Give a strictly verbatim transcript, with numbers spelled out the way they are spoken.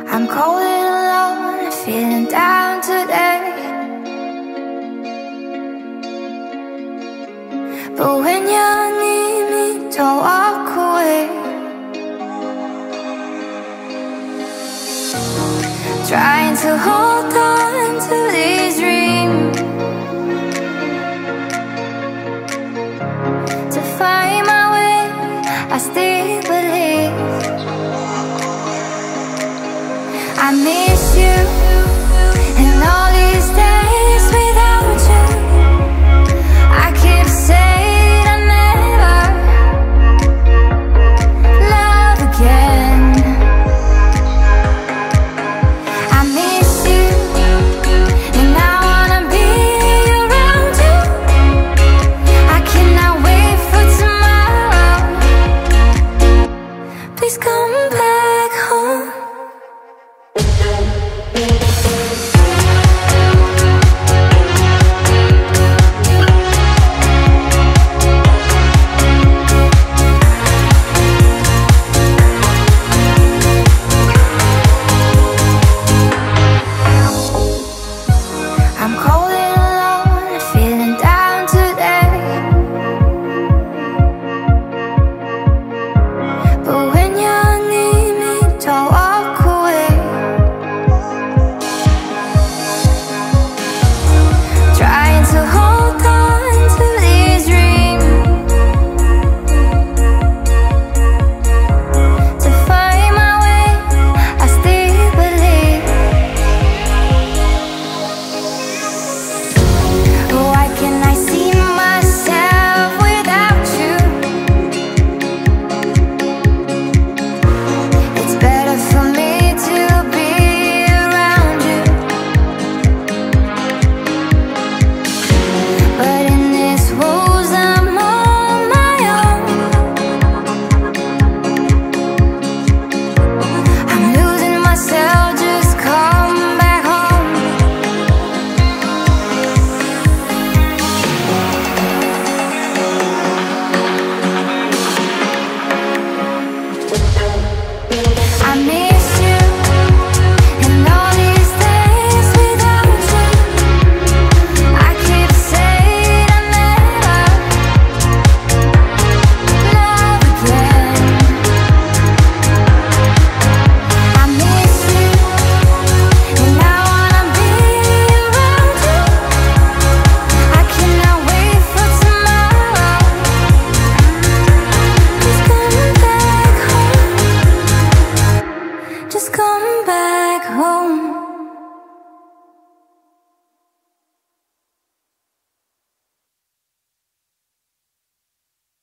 I'm cold and alone, feeling down today. But when you need me, don't walk away. Trying to hold on to these dreams, to find my way, I still believe. I miss you.